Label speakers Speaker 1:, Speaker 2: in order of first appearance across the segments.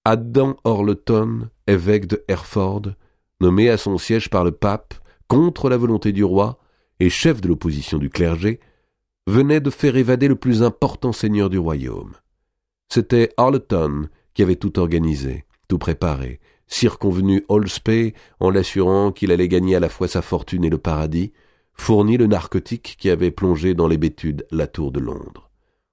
Speaker 1: Adam Orleton, évêque de Hereford, nommé à son siège par le pape, contre la volonté du roi, et chef de l'opposition du clergé, venait de faire évader le plus important seigneur du royaume. C'était Orleton qui avait tout organisé, tout préparé, circonvenu Holspey en l'assurant qu'il allait gagner à la fois sa fortune et le paradis, fourni le narcotique qui avait plongé dans l'hébétude la tour de Londres.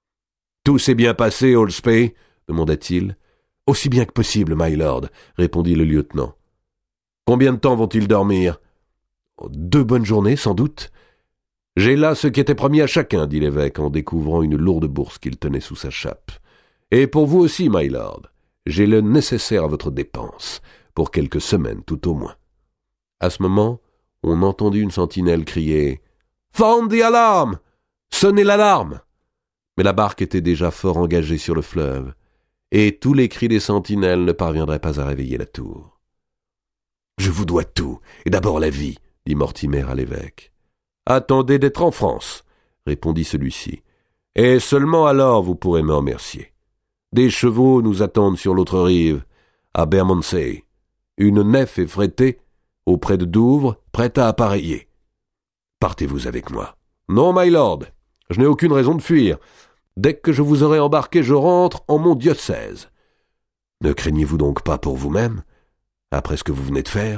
Speaker 1: « Tout s'est bien passé, Holspey ?» demanda-t-il. « Aussi bien que possible, my lord » répondit le lieutenant. « Combien de temps vont-ils dormir ?»« 2 bonnes journées, sans doute. »« J'ai là ce qui était promis à chacun, » dit l'évêque en découvrant une lourde bourse qu'il tenait sous sa chape. « Et pour vous aussi, my lord. J'ai le nécessaire à votre dépense, pour quelques semaines tout au moins. » À ce moment, on entendit une sentinelle crier « Sound the alarm ! Sonnez l'alarme !» Mais la barque était déjà fort engagée sur le fleuve, et tous les cris des sentinelles ne parviendraient pas à réveiller la tour. « Je vous dois tout, et d'abord la vie, » dit Mortimer à l'évêque. « Attendez d'être en France, » répondit celui-ci, « et seulement alors vous pourrez me remercier. Des chevaux nous attendent sur l'autre rive, à Bermondsey. Une nef est frétée, auprès de Douvres, prête à appareiller. Partez-vous avec moi. »« Non, my lord, je n'ai aucune raison de fuir. Dès que je vous aurai embarqué, je rentre en mon diocèse. » »« Ne craignez-vous donc pas pour vous-même, après ce que vous venez de faire ?»«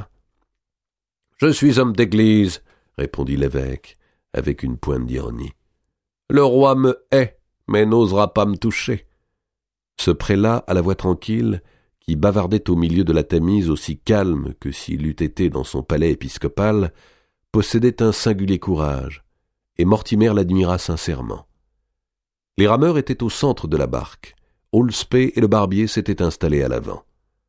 Speaker 1: Je suis homme d'église, » répondit l'évêque, avec une pointe d'ironie. « Le roi me hait, mais n'osera pas me toucher. » Ce prélat, à la voix tranquille, qui bavardait au milieu de la Tamise aussi calme que s'il eût été dans son palais épiscopal, possédait un singulier courage, et Mortimer l'admira sincèrement. Les rameurs étaient au centre de la barque. Holspey et le barbier s'étaient installés à l'avant.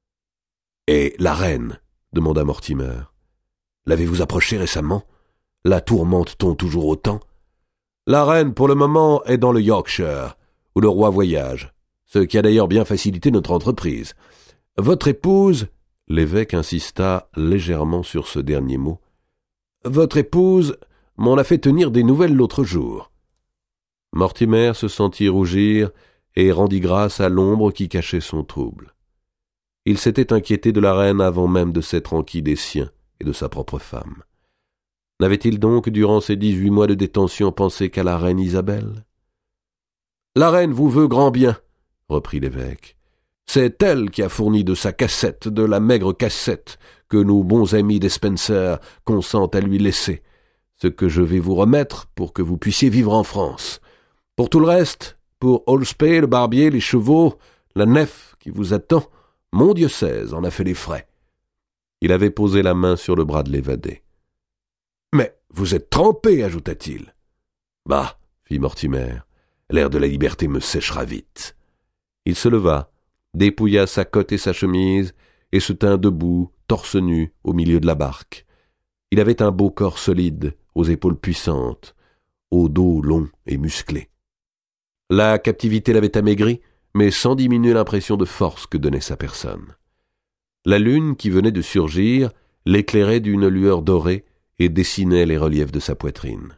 Speaker 1: « Et la reine ?» demanda Mortimer. « L'avez-vous approchée récemment? La tourmente-t-on toujours autant ?»« La reine, pour le moment, est dans le Yorkshire, où le roi voyage, ce qui a d'ailleurs bien facilité notre entreprise. Votre épouse... » L'évêque insista légèrement sur ce dernier mot. « Votre épouse m'en a fait tenir des nouvelles l'autre jour. » Mortimer se sentit rougir et rendit grâce à l'ombre qui cachait son trouble. Il s'était inquiété de la reine avant même de s'être enquis des siens et de sa propre femme. N'avait-il donc, durant ces 18 mois de détention, pensé qu'à la reine Isabelle? « La reine vous veut grand bien, » reprit l'évêque. « C'est elle qui a fourni de sa cassette, de la maigre cassette que nos bons amis des Spencer consentent à lui laisser, ce que je vais vous remettre pour que vous puissiez vivre en France. Pour tout le reste, pour Holspey, le barbier, les chevaux, la nef qui vous attend, mon diocèse en a fait les frais. » Il avait posé la main sur le bras de l'évadé. « Mais vous êtes trempé, ajouta-t-il. »« Bah, fit Mortimer, l'air de la liberté me séchera vite. » Il se leva, dépouilla sa cotte et sa chemise, et se tint debout, torse nu, au milieu de la barque. Il avait un beau corps solide, aux épaules puissantes, au dos long et musclé. La captivité l'avait amaigri, mais sans diminuer l'impression de force que donnait sa personne. La lune, qui venait de surgir, l'éclairait d'une lueur dorée et dessinait les reliefs de sa poitrine.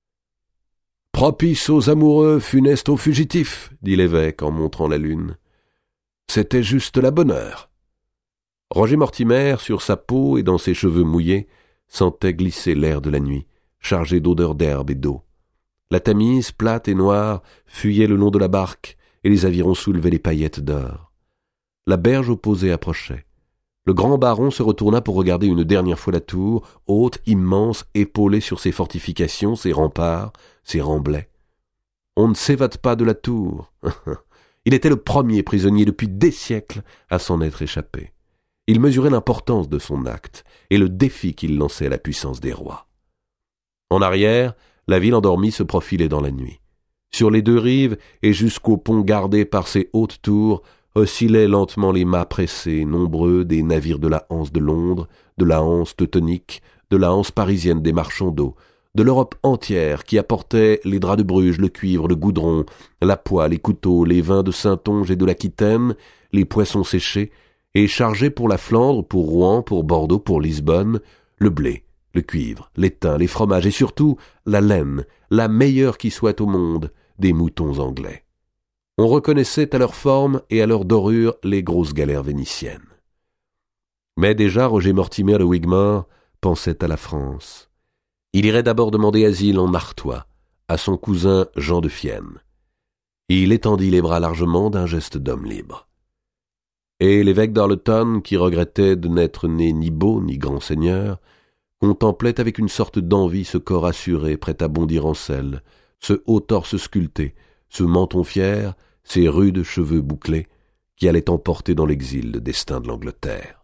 Speaker 1: « Propice aux amoureux, funeste aux fugitifs, » dit l'évêque en montrant la lune. « C'était juste la bonne heure. » Roger Mortimer, sur sa peau et dans ses cheveux mouillés, sentait glisser l'air de la nuit, chargé d'odeurs d'herbe et d'eau. La Tamise, plate et noire, fuyait le long de la barque, et les avirons soulevaient les paillettes d'or. La berge opposée approchait. Le grand baron se retourna pour regarder une dernière fois la tour, haute, immense, épaulée sur ses fortifications, ses remparts, ses remblais. On ne s'évade pas de la tour. Il était le premier prisonnier depuis des siècles à s'en être échappé. Il mesurait l'importance de son acte et le défi qu'il lançait à la puissance des rois. En arrière, la ville endormie se profilait dans la nuit. Sur les 2 rives et jusqu'au pont gardé par ses hautes tours, oscillaient lentement les mâts pressés, nombreux, des navires de la Hanse de Londres, de la Hanse teutonique, de la Hanse parisienne des marchands d'eau, de l'Europe entière qui apportait les draps de Bruges, le cuivre, le goudron, la poix, les couteaux, les vins de Saintonge et de l'Aquitaine, les poissons séchés, et chargeait pour la Flandre, pour Rouen, pour Bordeaux, pour Lisbonne, le blé, le cuivre, l'étain, les fromages et surtout la laine, la meilleure qui soit au monde, des moutons anglais. On reconnaissait à leur forme et à leur dorure les grosses galères vénitiennes. Mais déjà Roger Mortimer de Wigmore pensait à la France. Il irait d'abord demander asile en Artois, à son cousin Jean de Fienne. Il étendit les bras largement d'un geste d'homme libre. Et l'évêque d'Arleton, qui regrettait de n'être né ni beau ni grand seigneur, contemplait avec une sorte d'envie ce corps assuré, prêt à bondir en selle, ce haut torse sculpté, ce menton fier, ces rudes cheveux bouclés, qui allaient emporter dans l'exil le destin de l'Angleterre.